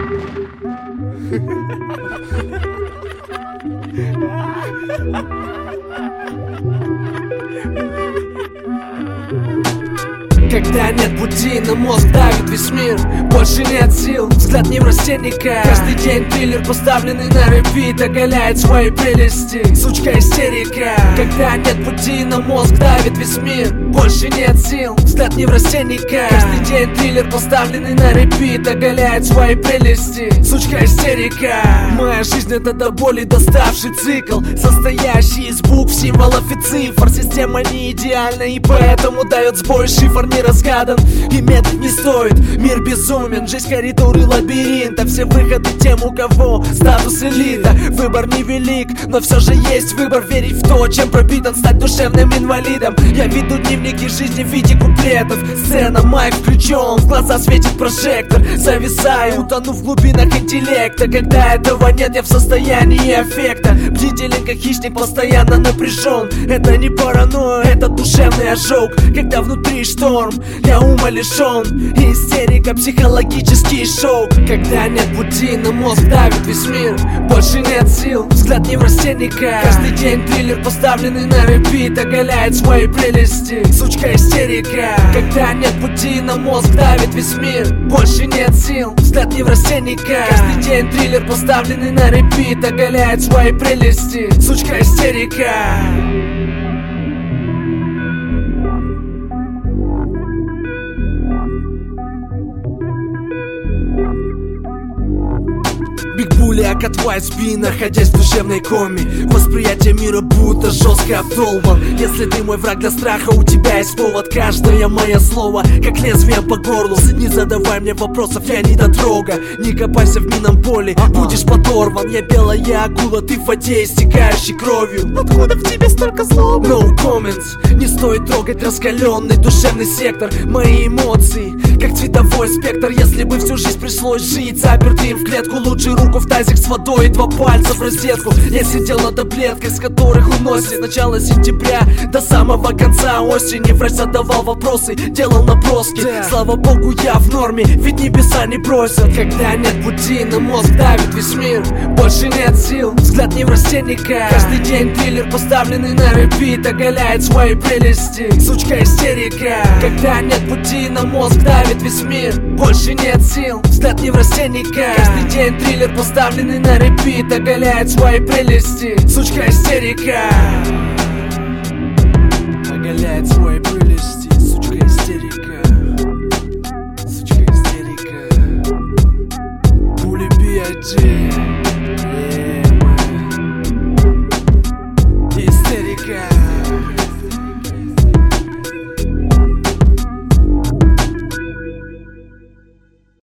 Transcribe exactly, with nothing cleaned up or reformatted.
Когда нет пути, на мозг давит весь мир. Больше нет сил, взгляд неврастенника. Каждый день триллер, поставленный на репит, оголяет свои прелести. Сучка истерика. Когда нет пути, на мозг давит весь мир. Больше нет сил, взгляд неврастеника. Каждый день триллер, поставленный на репит, оголяет свои прелести. Сучка истерика. Моя жизнь — это до боли доставший цикл, состоящий из букв, символов и цифр. Система не идеальна, и поэтому дает сбой. Шифр не разгадан и медлить не стоит. Мир безумен, жизнь коридоры лабиринта. Все выходы тем, у кого статус элита. Выбор невелик, но все же есть выбор. Верить в то, чем пропитан, стать душевным инвалидом. Я веду дневники жизни в виде куплетов. Сцена, майк включен, в глаза светит прожектор. Зависаю, утону в глубинах интеллекта. Когда этого нет, я в состоянии аффекта. Бдителен, как хищник, постоянно напряжен. Это не паранойя, это душевный ожог. Когда внутри шторм, я ума лишен. Истерика, психологический шок. Когда нет пути, на мозг давит весь мир. Больше нет сил, взгляд неврастенника. Каждый день триллер, поставленный на репит, оголяет свои прелести. Сучка истерика. Когда нет пути, на мозг давит весь мир. Больше нет сил, взгляд неврастеника. Каждый день триллер, поставленный на репит, оголяет свои прелести. Сучка истерика. Биг Булли, окатывает спин, находясь в душевной коме. Восприятие мира будто жестко обдолбан. Если ты мой враг, для страха у тебя есть повод. Каждое мое слово, как лезвие по горлу. Не задавай мне вопросов, я не дотрога. Не копайся в минном поле, будешь подорван. Я белая акула, ты в воде, истекающей кровью. Откуда в тебе столько злобы? No comments. Не стоит трогать раскаленный душевный сектор. Мои эмоции, как цветовой спектр. Если бы всю жизнь пришлось жить запертым в клетку, лучше руку в тазик с водой и два пальца в розетку. Я сидел над таблеткой, с которых уносит с начала сентября до самого конца осени. Врач задавал вопросы, делал наброски. Слава богу, я в норме, ведь небеса не бросят. Когда нет пути, на мозг давит весь мир. Больше нет сил, взгляд неврастеника. Каждый день триллер, поставленный на репит, оголяет свои прелести. Сучка истерика. Когда нет пути, на мозг давит весь мир. Больше нет сил, взгляд неврастеника. Каждый день триллер, поставленный на репит, оголяет свои прелести. Сучка истерика. Оголяет свои прелести.